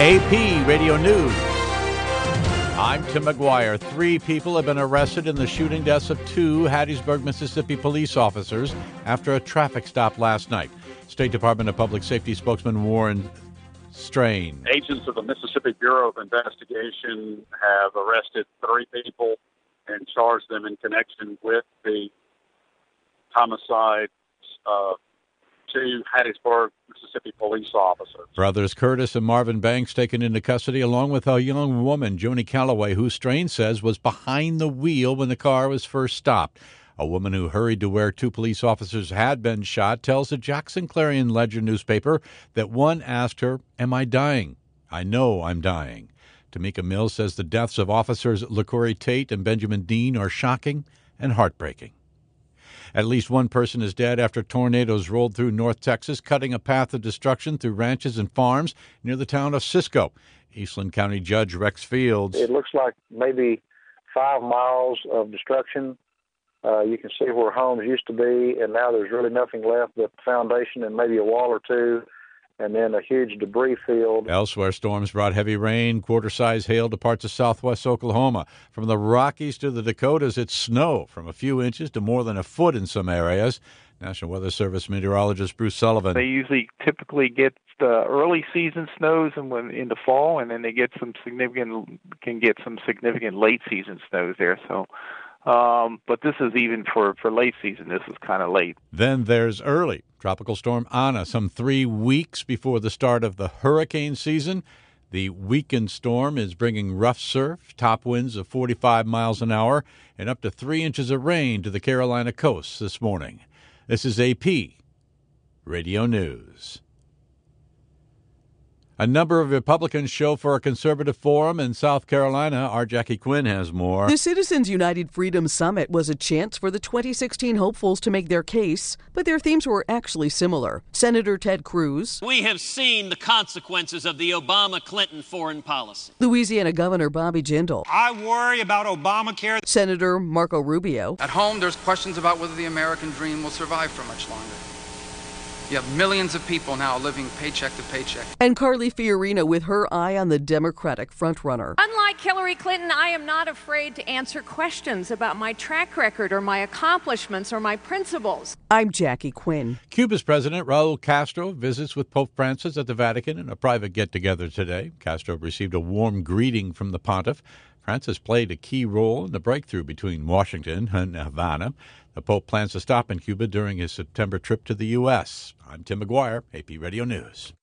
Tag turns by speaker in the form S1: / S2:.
S1: AP Radio News. I'm Tim McGuire. 3 people have been arrested in the shooting deaths of 2 Hattiesburg, Mississippi police officers after a traffic stop last night. State Department of Public Safety spokesman Warren Strain.
S2: Agents of the Mississippi Bureau of Investigation have arrested 3 people and charged them in connection with the homicides of 2 Hattiesburg, Mississippi police officers.
S1: Brothers Curtis and Marvin Banks taken into custody along with a young woman, Joni Calloway, who Strain says was behind the wheel when the car was first stopped. A woman who hurried to where 2 police officers had been shot tells the Jackson Clarion Ledger newspaper that one asked her, "Am I dying?" "I know I'm dying." Tamika Mills says the deaths of officers LaCorey Tate and Benjamin Dean are shocking and heartbreaking. At least 1 person is dead after tornadoes rolled through North Texas, cutting a path of destruction through ranches and farms near the town of Cisco. Eastland County Judge Rex Fields.
S3: It looks like maybe 5 miles of destruction. You can see where homes used to be, and now there's really nothing left but the foundation and maybe a wall or 2, and then a huge debris field.
S1: Elsewhere, storms brought heavy rain, quarter-size hail to parts of southwest Oklahoma. From the Rockies to the Dakotas, it's snow from a few inches to more than a foot in some areas. National Weather Service meteorologist Bruce Sullivan.
S4: They typically get the early season snows in the fall, and then they get some significant late season snows there. So, but this is even for late season. This is kind of late.
S1: Then there's early. Tropical Storm Ana, some 3 weeks before the start of the hurricane season. The weakened storm is bringing rough surf, top winds of 45 miles an hour, and up to 3 inches of rain to the Carolina coast this morning. This is AP Radio News. A number of Republicans show for a conservative forum in South Carolina. Our Jackie Quinn has more.
S5: The Citizens United Freedom Summit was a chance for the 2016 hopefuls to make their case, but their themes were actually similar. Senator Ted Cruz.
S6: We have seen the consequences of the Obama-Clinton foreign policy.
S5: Louisiana Governor Bobby Jindal.
S7: I worry about Obamacare.
S5: Senator Marco Rubio.
S8: At home, there's questions about whether the American dream will survive for much longer. You have millions of people now living paycheck to paycheck.
S5: And Carly Fiorina with her eye on the Democratic frontrunner.
S9: Unlike Hillary Clinton, I am not afraid to answer questions about my track record or my accomplishments or my principles.
S5: I'm Jackie Quinn.
S1: Cuba's President Raul Castro visits with Pope Francis at the Vatican in a private get-together today. Castro received a warm greeting from the pontiff. Francis played a key role in the breakthrough between Washington and Havana. The Pope plans to stop in Cuba during his September trip to the U.S. I'm Tim McGuire, AP Radio News.